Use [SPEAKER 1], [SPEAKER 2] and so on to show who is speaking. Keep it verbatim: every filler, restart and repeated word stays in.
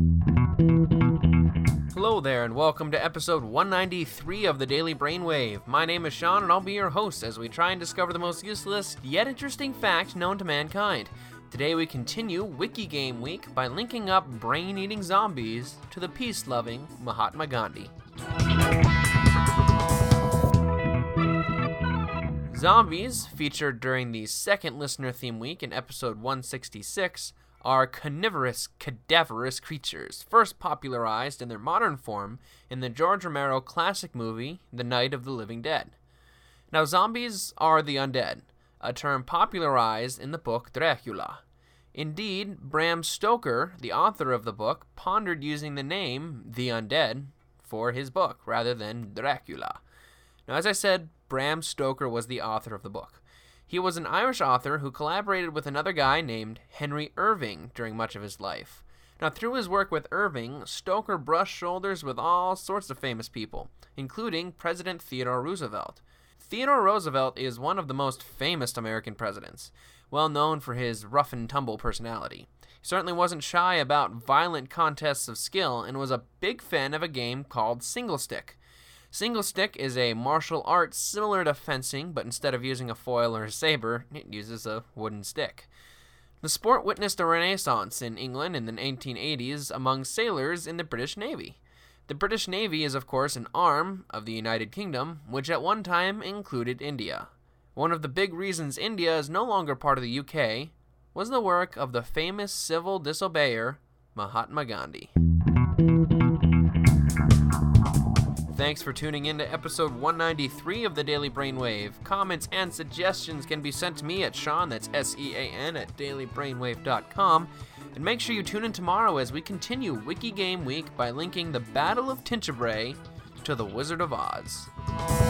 [SPEAKER 1] Hello there, and welcome to episode one ninety-three of the Daily Brainwave. My name is Sean, and I'll be your host as we try and discover the most useless yet interesting fact known to mankind. Today we continue Wiki Game Week by linking up brain-eating zombies to the peace-loving Mahatma Gandhi. Zombies, featured during the second listener theme week in episode one sixty-six, are carnivorous, cadaverous creatures, first popularized in their modern form in the George Romero classic movie, The Night of the Living Dead. Now, zombies are the undead, a term popularized in the book Dracula. Indeed, Bram Stoker, the author of the book, pondered using the name The Undead for his book, rather than Dracula. Now, as I said, Bram Stoker was the author of the book. He was an Irish author who collaborated with another guy named Henry Irving during much of his life. Now, through his work with Irving, Stoker brushed shoulders with all sorts of famous people, including President Theodore Roosevelt. Theodore Roosevelt is one of the most famous American presidents, well known for his rough-and-tumble personality. He certainly wasn't shy about violent contests of skill and was a big fan of a game called Single Stick. Single Stick is a martial art similar to fencing, but instead of using a foil or a saber, it uses a wooden stick. The sport witnessed a renaissance in England in the eighteen eighties among sailors in the British Navy. The British Navy is, of course, an arm of the United Kingdom, which at one time included India. One of the big reasons India is no longer part of the U K was the work of the famous civil disobeyer, Mahatma Gandhi. Thanks for tuning in to episode one ninety-three of the Daily Brainwave. Comments and suggestions can be sent to me at Sean, that's S E A N, at daily brainwave dot com. And make sure you tune in tomorrow as we continue Wiki Game Week by linking the Battle of Tinchebray to the Wizard of Oz.